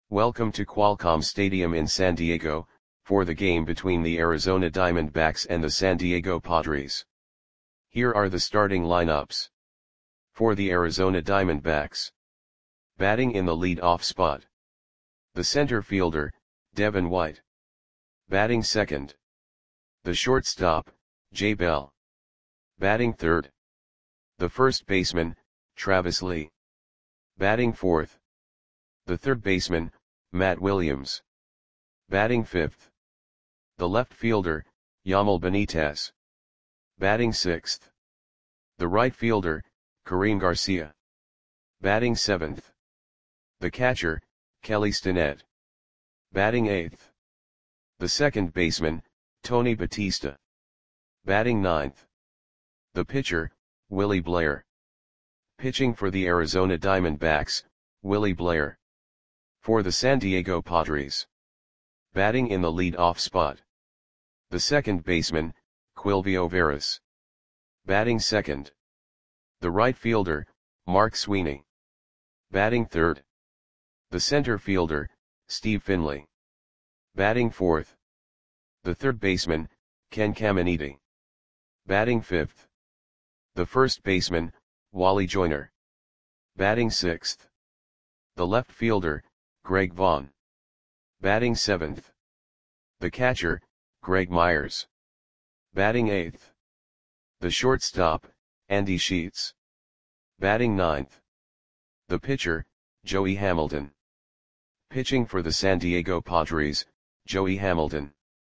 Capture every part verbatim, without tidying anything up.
Welcome to Qualcomm Stadium in San Diego, for the game between the Arizona Diamondbacks and the San Diego Padres. Here are the starting lineups. For the Arizona Diamondbacks. Batting in the lead-off spot. The center fielder, Devin White. Batting second. The shortstop, Jay Bell. Batting third. The first baseman, Travis Lee. Batting fourth. The third baseman, Matt Williams. Batting fifth. The left fielder, Yamal Benitez. Batting sixth. The right fielder, Karim Garcia. Batting seventh. The catcher, Kelly Stinnett. Batting eighth. The second baseman, Tony Batista. Batting ninth. The pitcher, Willie Blair. Pitching for the Arizona Diamondbacks, Willie Blair. For the San Diego Padres. Batting in the lead-off spot. The second baseman, Quilvio Veras. Batting second. The right fielder, Mark Sweeney. Batting third. The center fielder, Steve Finley. Batting fourth. The third baseman, Ken Caminiti. Batting fifth. The first baseman, Wally Joyner. Batting sixth. The left fielder, Greg Vaughn. Batting seventh. The catcher, Greg Myers. Batting eighth. The shortstop, Andy Sheets. Batting ninth. The pitcher, Joey Hamilton. Pitching for the San Diego Padres, Joey Hamilton.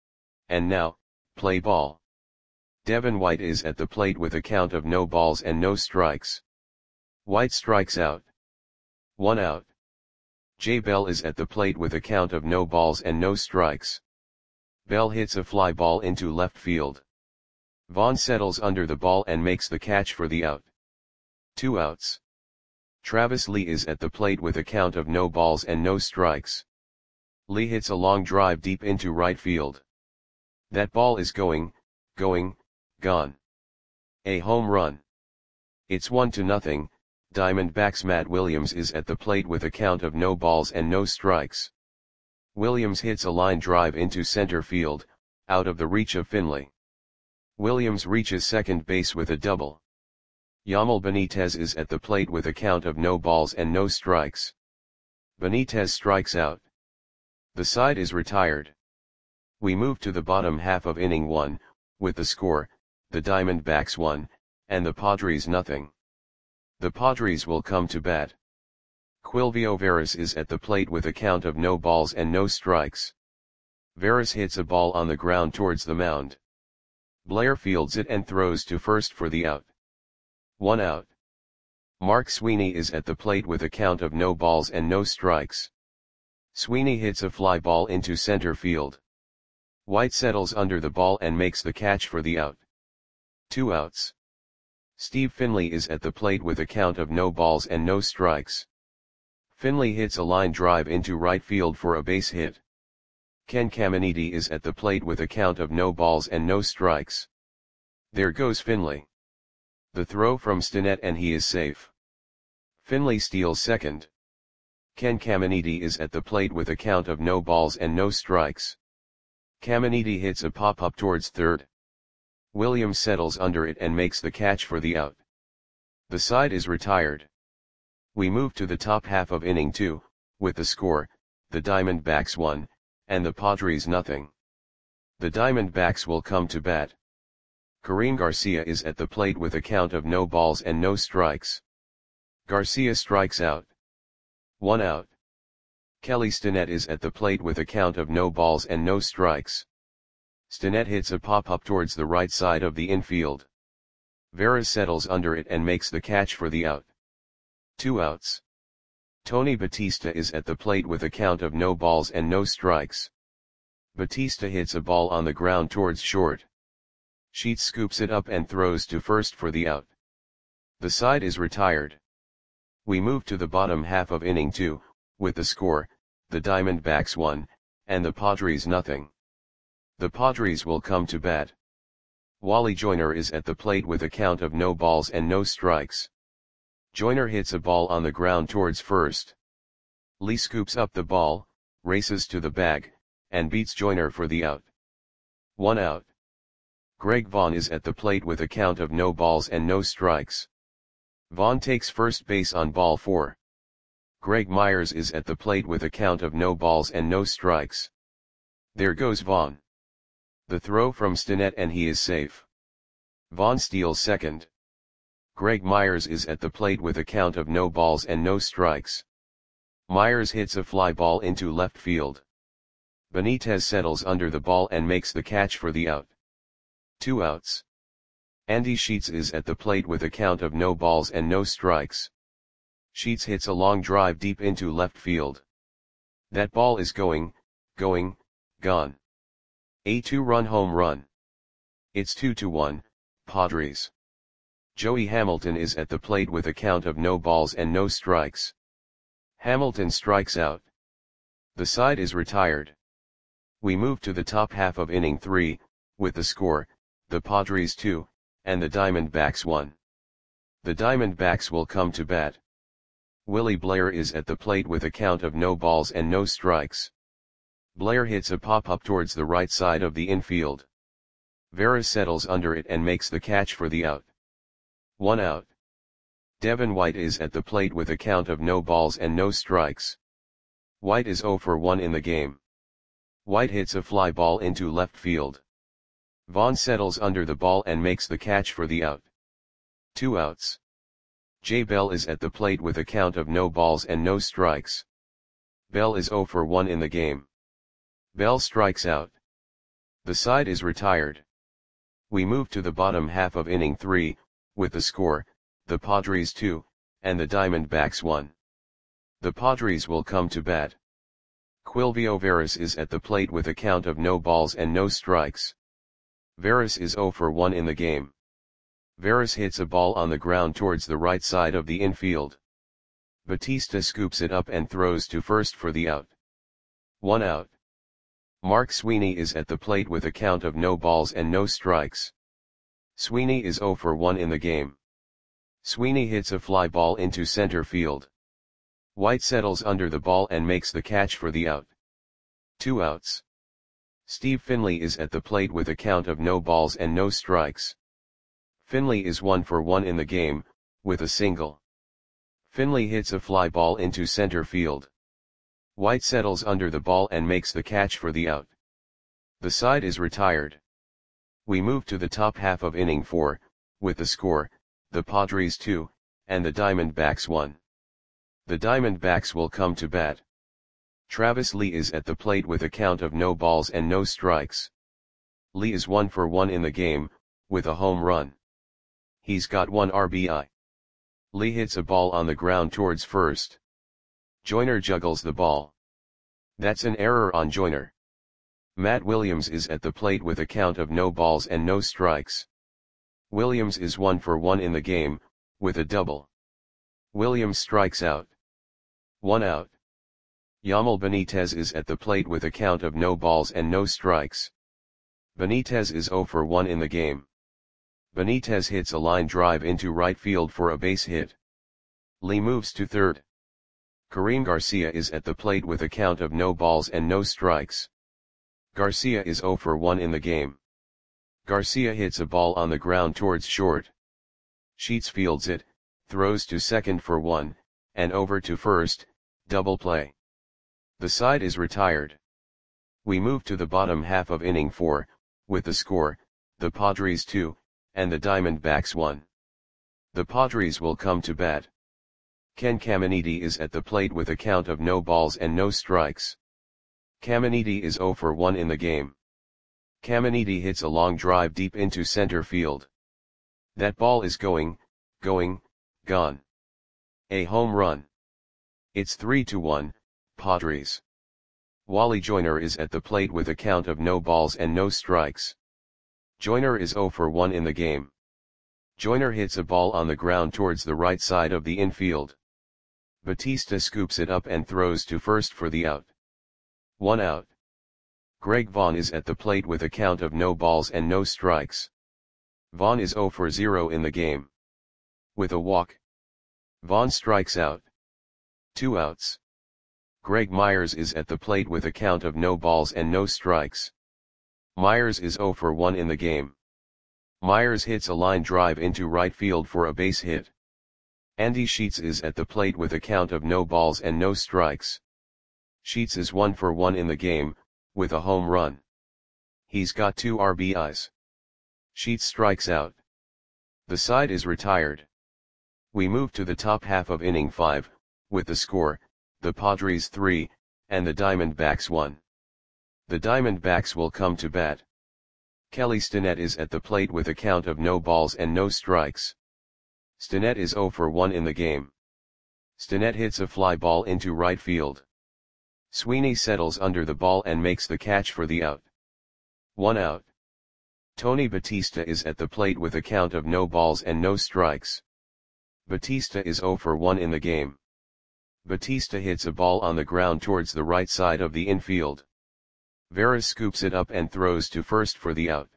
And now, play ball. Devin White is at the plate with a count of no balls and no strikes. White strikes out. One out. Jay Bell is at the plate with a count of no balls and no strikes. Bell hits a fly ball into left field. Vaughn settles under the ball and makes the catch for the out. Two outs. Travis Lee is at the plate with a count of no balls and no strikes. Lee hits a long drive deep into right field. That ball is going, going, gone. A home run. It's one to nothing. Diamondbacks Matt Williams is at the plate with a count of no balls and no strikes. Williams hits a line drive into center field, out of the reach of Finley. Williams reaches second base with a double. Yamal Benitez is at the plate with a count of no balls and no strikes. Benitez strikes out. The side is retired. We move to the bottom half of inning one, with the score, the Diamondbacks one, and the Padres nothing. The Padres will come to bat. Quilvio Veras is at the plate with a count of no balls and no strikes. Veras hits a ball on the ground towards the mound. Blair fields it and throws to first for the out. One out. Mark Sweeney is at the plate with a count of no balls and no strikes. Sweeney hits a fly ball into center field. White settles under the ball and makes the catch for the out. Two outs. Steve Finley is at the plate with a count of no balls and no strikes. Finley hits a line drive into right field for a base hit. Ken Caminiti is at the plate with a count of no balls and no strikes. There goes Finley. The throw from Stinnett and he is safe. Finley steals second. Ken Caminiti is at the plate with a count of no balls and no strikes. Caminiti hits a pop-up towards third. Williams settles under it and makes the catch for the out. The side is retired. We move to the top half of inning two, with the score, the Diamondbacks one, and the Padres nothing. The Diamondbacks will come to bat. Karim Garcia is at the plate with a count of no balls and no strikes. Garcia strikes out. One out. Kelly Stinnett is at the plate with a count of no balls and no strikes. Stinnett hits a pop-up towards the right side of the infield. Veras settles under it and makes the catch for the out. Two outs. Tony Batista is at the plate with a count of no balls and no strikes. Batista hits a ball on the ground towards short. Sheets scoops it up and throws to first for the out. The side is retired. We move to the bottom half of inning two, with the score, the Diamondbacks one, and the Padres nothing. The Padres will come to bat. Wally Joyner is at the plate with a count of no balls and no strikes. Joyner hits a ball on the ground towards first. Lee scoops up the ball, races to the bag, and beats Joyner for the out. One out. Greg Vaughn is at the plate with a count of no balls and no strikes. Vaughn takes first base on ball four. Greg Myers is at the plate with a count of no balls and no strikes. There goes Vaughn. The throw from Stinnett and he is safe. Vaughn steals second. Greg Myers is at the plate with a count of no balls and no strikes. Myers hits a fly ball into left field. Benitez settles under the ball and makes the catch for the out. Two outs. Andy Sheets is at the plate with a count of no balls and no strikes. Sheets hits a long drive deep into left field. That ball is going, going, gone. A two-run home run. It's two to one, Padres. Joey Hamilton is at the plate with a count of no balls and no strikes. Hamilton strikes out. The side is retired. We move to the top half of inning three, with the score, the Padres two, and the Diamondbacks one. The Diamondbacks will come to bat. Willie Blair is at the plate with a count of no balls and no strikes. Blair hits a pop-up towards the right side of the infield. Veras settles under it and makes the catch for the out. One out. Devin White is at the plate with a count of no balls and no strikes. White is oh for one in the game. White hits a fly ball into left field. Vaughn settles under the ball and makes the catch for the out. Two outs. Jay Bell is at the plate with a count of no balls and no strikes. Bell is oh for one in the game. Bell strikes out. The side is retired. We move to the bottom half of inning three, with the score, the Padres two, and the Diamondbacks one. The Padres will come to bat. Quilvio Veras is at the plate with a count of no balls and no strikes. Veras is oh for one in the game. Veras hits a ball on the ground towards the right side of the infield. Batista scoops it up and throws to first for the out. One out. Mark Sweeney is at the plate with a count of no balls and no strikes. Sweeney is oh for one in the game. Sweeney hits a fly ball into center field. White settles under the ball and makes the catch for the out. Two outs. Steve Finley is at the plate with a count of no balls and no strikes. Finley is one for one in the game, with a single. Finley hits a fly ball into center field. White settles under the ball and makes the catch for the out. The side is retired. We move to the top half of inning four, with the score, the Padres two, and the Diamondbacks one. The Diamondbacks will come to bat. Travis Lee is at the plate with a count of no balls and no strikes. Lee is one for one in the game, with a home run. He's got one R B I. Lee hits a ball on the ground towards first. Joyner juggles the ball. That's an error on Joyner. Matt Williams is at the plate with a count of no balls and no strikes. Williams is one for one in the game, with a double. Williams strikes out. One out. Yamil Benitez is at the plate with a count of no balls and no strikes. Benitez is oh for one in the game. Benitez hits a line drive into right field for a base hit. Lee moves to third. Kareem Garcia is at the plate with a count of no balls and no strikes. Garcia is oh for one in the game. Garcia hits a ball on the ground towards short. Sheets fields it, throws to second for one, and over to first, double play. The side is retired. We move to the bottom half of inning four, with the score, the Padres two, and the Diamondbacks one. The Padres will come to bat. Ken Caminiti is at the plate with a count of no balls and no strikes. Caminiti is oh for one in the game. Caminiti hits a long drive deep into center field. That ball is going, going, gone. A home run. It's three to one, Padres. Wally Joyner is at the plate with a count of no balls and no strikes. Joyner is oh for one in the game. Joyner hits a ball on the ground towards the right side of the infield. Batista scoops it up and throws to first for the out. One out. Greg Vaughn is at the plate with a count of no balls and no strikes. Vaughn is oh for zero in the game. With a walk. Vaughn strikes out. Two outs. Greg Myers is at the plate with a count of no balls and no strikes. Myers is zero for one in the game. Myers hits a line drive into right field for a base hit. Andy Sheets is at the plate with a count of no balls and no strikes. Sheets is one for one in the game, with a home run. He's got two R B Is. Sheets strikes out. The side is retired. We move to the top half of inning five, with the score, the Padres three, and the Diamondbacks one. The Diamondbacks will come to bat. Kelly Stinnett is at the plate with a count of no balls and no strikes. Stinnett is zero for one in the game. Stinnett hits a fly ball into right field. Sweeney settles under the ball and makes the catch for the out. One out. Tony Batista is at the plate with a count of no balls and no strikes. Batista is zero for one in the game. Batista hits a ball on the ground towards the right side of the infield. Veras scoops it up and throws to first for the out.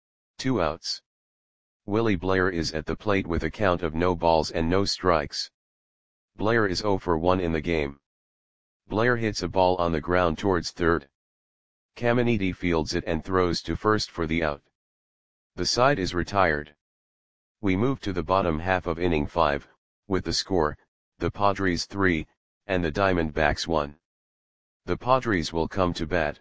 Two outs. Willie Blair is at the plate with a count of no balls and no strikes. Blair is zero for one in the game. Blair hits a ball on the ground towards third. Caminiti fields it and throws to first for the out. The side is retired. We move to the bottom half of inning five, with the score, the Padres three, and the Diamondbacks one. The Padres will come to bat.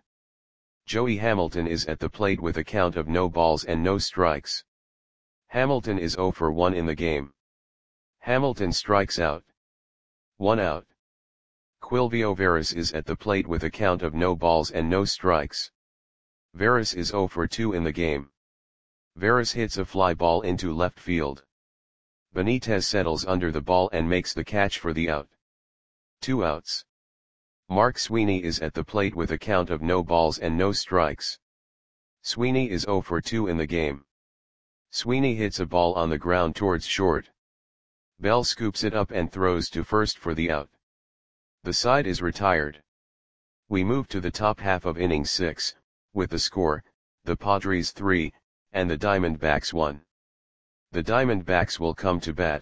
Joey Hamilton is at the plate with a count of no balls and no strikes. Hamilton is zero for one in the game. Hamilton strikes out. One out. Quilvio Veras is at the plate with a count of no balls and no strikes. Veras is zero for two in the game. Veras hits a fly ball into left field. Benitez settles under the ball and makes the catch for the out. Two outs. Mark Sweeney is at the plate with a count of no balls and no strikes. Sweeney is zero for two in the game. Sweeney hits a ball on the ground towards short. Bell scoops it up and throws to first for the out. The side is retired. We move to the top half of inning six, with the score, the Padres three, and the Diamondbacks one. The Diamondbacks will come to bat.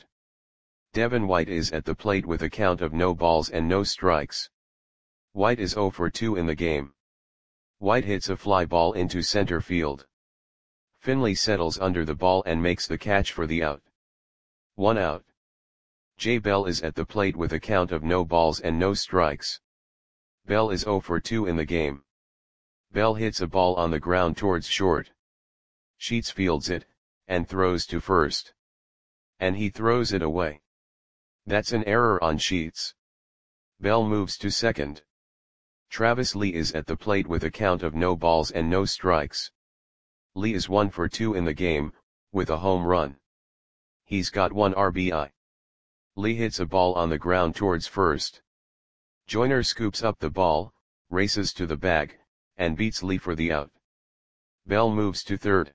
Devin White is at the plate with a count of no balls and no strikes. White is zero for two in the game. White hits a fly ball into center field. Finley settles under the ball and makes the catch for the out. One out. Jay Bell is at the plate with a count of no balls and no strikes. Bell is zero for two in the game. Bell hits a ball on the ground towards short. Sheets fields it, and throws to first. And he throws it away. That's an error on Sheets. Bell moves to second. Travis Lee is at the plate with a count of no balls and no strikes. Lee is one for two in the game, with a home run. He's got one R B I. Lee hits a ball on the ground towards first. Joyner scoops up the ball, races to the bag, and beats Lee for the out. Bell moves to third.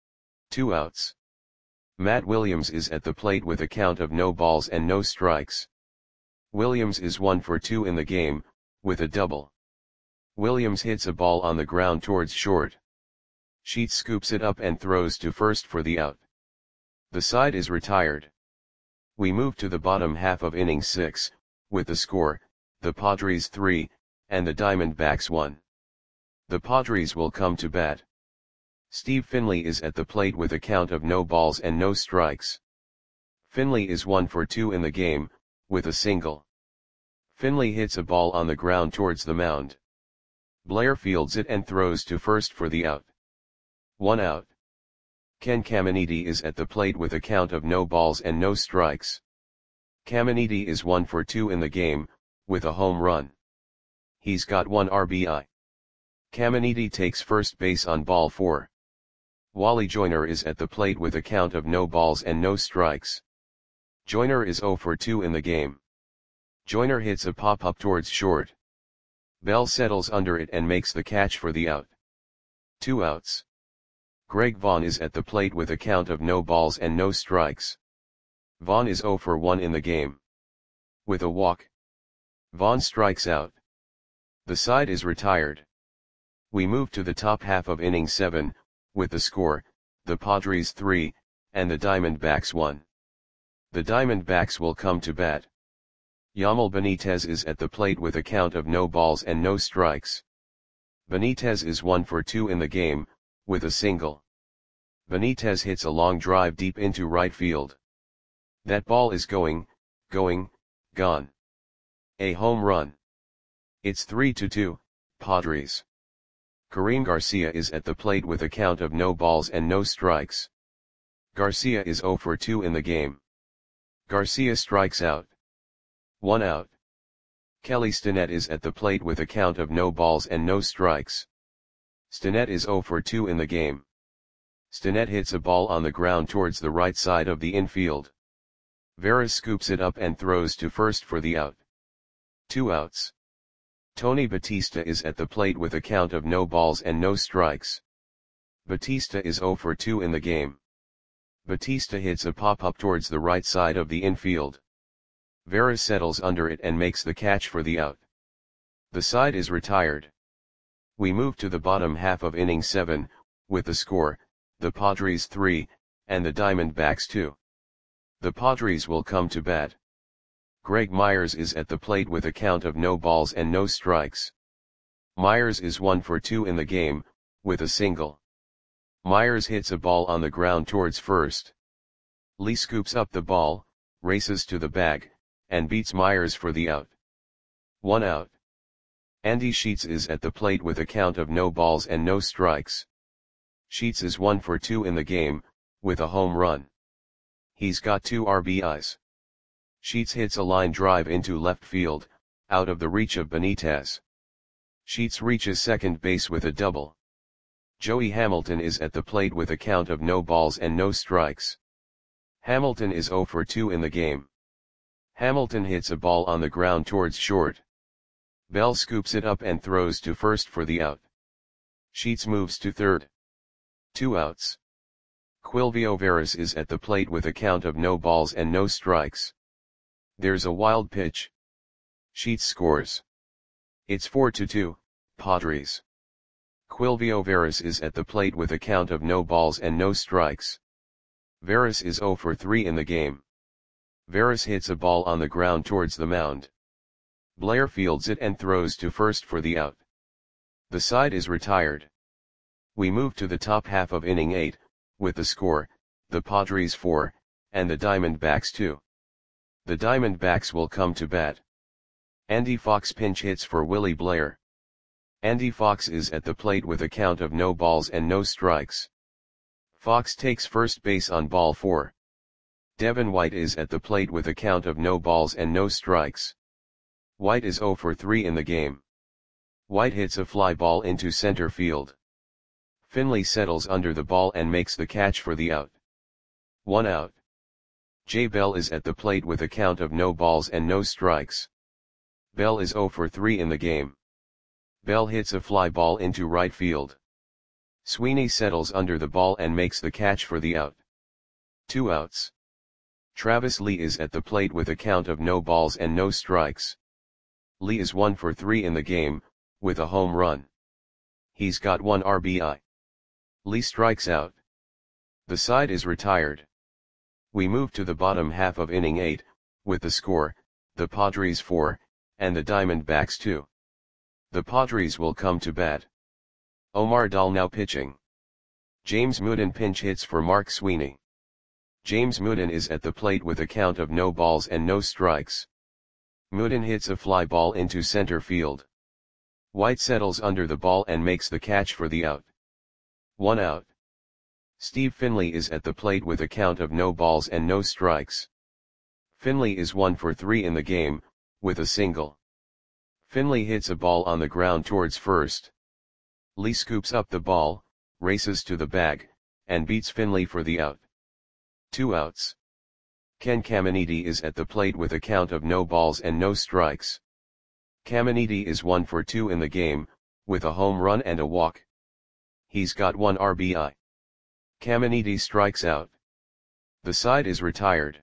Two outs. Matt Williams is at the plate with a count of no balls and no strikes. Williams is one for two in the game, with a double. Williams hits a ball on the ground towards short. Sheets scoops it up and throws to first for the out. The side is retired. We move to the bottom half of inning six, with the score, the Padres three, and the Diamondbacks one. The Padres will come to bat. Steve Finley is at the plate with a count of no balls and no strikes. Finley is one for two in the game, with a single. Finley hits a ball on the ground towards the mound. Blair fields it and throws to first for the out. One out. Ken Caminiti is at the plate with a count of no balls and no strikes. Caminiti is one for two in the game, with a home run. He's got one R B I. Caminiti takes first base on ball four. Wally Joyner is at the plate with a count of no balls and no strikes. Joyner is zero for two in the game. Joyner hits a pop-up towards short. Bell settles under it and makes the catch for the out. Two outs. Greg Vaughn is at the plate with a count of no balls and no strikes. Vaughn is zero for one in the game. With a walk. Vaughn strikes out. The side is retired. We move to the top half of inning seven, with the score, the Padres three, and the Diamondbacks one. The Diamondbacks will come to bat. Yamil Benitez is at the plate with a count of no balls and no strikes. Benitez is one for two in the game, with a single. Benitez hits a long drive deep into right field. That ball is going, going, gone. A home run. It's three to two, Padres. Karim Garcia is at the plate with a count of no balls and no strikes. Garcia is zero for two in the game. Garcia strikes out. One out. Kelly Stinnett is at the plate with a count of no balls and no strikes. Stinnett is zero for two in the game. Stinnett hits a ball on the ground towards the right side of the infield. Veras scoops it up and throws to first for the out. Two outs. Tony Batista is at the plate with a count of no balls and no strikes. Batista is zero for two in the game. Batista hits a pop-up towards the right side of the infield. Veras settles under it and makes the catch for the out. The side is retired. We move to the bottom half of inning seven, with the score, the Padres three, and the Diamondbacks two. The Padres will come to bat. Greg Myers is at the plate with a count of no balls and no strikes. Myers is one for two in the game, with a single. Myers hits a ball on the ground towards first. Lee scoops up the ball, races to the bag, and beats Myers for the out. One out. Andy Sheets is at the plate with a count of no balls and no strikes. Sheets is one for two in the game, with a home run. He's got two R B Is. Sheets hits a line drive into left field, out of the reach of Benitez. Sheets reaches second base with a double. Joey Hamilton is at the plate with a count of no balls and no strikes. Hamilton is zero for two in the game. Hamilton hits a ball on the ground towards short. Bell scoops it up and throws to first for the out. Sheets moves to third. Two outs. Quilvio Veras is at the plate with a count of no balls and no strikes. There's a wild pitch. Sheets scores. It's four to two, Padres. Quilvio Veras is at the plate with a count of no balls and no strikes. Veras is zero for three in the game. Veras hits a ball on the ground towards the mound. Blair fields it and throws to first for the out. The side is retired. We move to the top half of inning eight, with the score, the Padres four, and the Diamondbacks two. The Diamondbacks will come to bat. Andy Fox pinch hits for Willie Blair. Andy Fox is at the plate with a count of no balls and no strikes. Fox takes first base on ball four. Devin White is at the plate with a count of no balls and no strikes. White is zero for three in the game. White hits a fly ball into center field. Finley settles under the ball and makes the catch for the out. One out. Jay Bell is at the plate with a count of no balls and no strikes. Bell is zero for three in the game. Bell hits a fly ball into right field. Sweeney settles under the ball and makes the catch for the out. Two outs. Travis Lee is at the plate with a count of no balls and no strikes. Lee is one for three in the game, with a home run. He's got one R B I. Lee strikes out. The side is retired. We move to the bottom half of inning eight, with the score, the Padres four, and the Diamondbacks two. The Padres will come to bat. Omar Dahl now pitching. James Mooden pinch hits for Mark Sweeney. James Mooden is at the plate with a count of no balls and no strikes. Mooden hits a fly ball into center field. White settles under the ball and makes the catch for the out. One out. Steve Finley is at the plate with a count of no balls and no strikes. Finley is one for three in the game, with a single. Finley hits a ball on the ground towards first. Lee scoops up the ball, races to the bag, and beats Finley for the out. Two outs. Ken Caminiti is at the plate with a count of no balls and no strikes. Caminiti is one for two in the game, with a home run and a walk. He's got one R B I. Caminiti strikes out. The side is retired.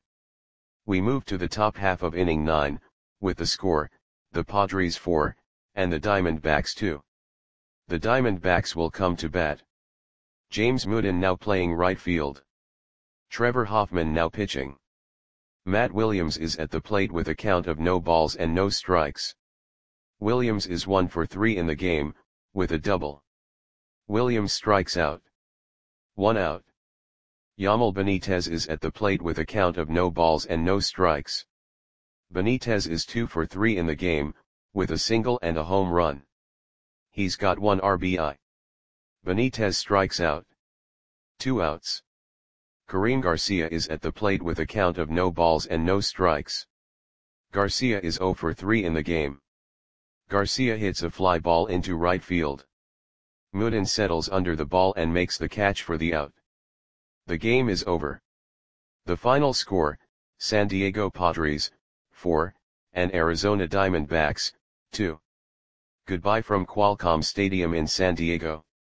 We move to the top half of inning nine, with the score, the Padres four, and the Diamondbacks two. The Diamondbacks will come to bat. James Mooden now playing right field. Trevor Hoffman now pitching. Matt Williams is at the plate with a count of no balls and no strikes. Williams is one for three in the game, with a double. Williams strikes out. One out. Yamil Benitez is at the plate with a count of no balls and no strikes. Benitez is two for three in the game, with a single and a home run. He's got one R B I. Benitez strikes out. Two outs. Karim Garcia is at the plate with a count of no balls and no strikes. Garcia is zero for three in the game. Garcia hits a fly ball into right field. Mooden settles under the ball and makes the catch for the out. The game is over. The final score, San Diego Padres, four, and Arizona Diamondbacks, two. Goodbye from Qualcomm Stadium in San Diego.